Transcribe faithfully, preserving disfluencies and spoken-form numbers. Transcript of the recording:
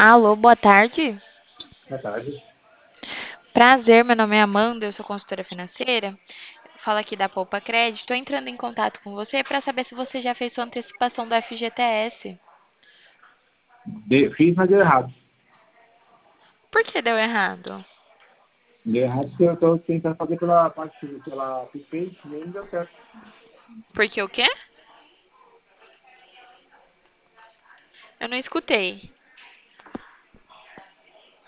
Alô, boa tarde. Boa tarde. Prazer, meu nome é Amanda, eu sou consultora financeira. Falo aqui da Poupa Crédito. Estou entrando em contato com você para saber se você já fez sua antecipação do F G T S. De- fiz, mas deu errado. Por que deu errado? Deu errado porque eu estou tentando fazer pela parte pela PicPay e nem deu certo. Porque o quê? Eu não escutei.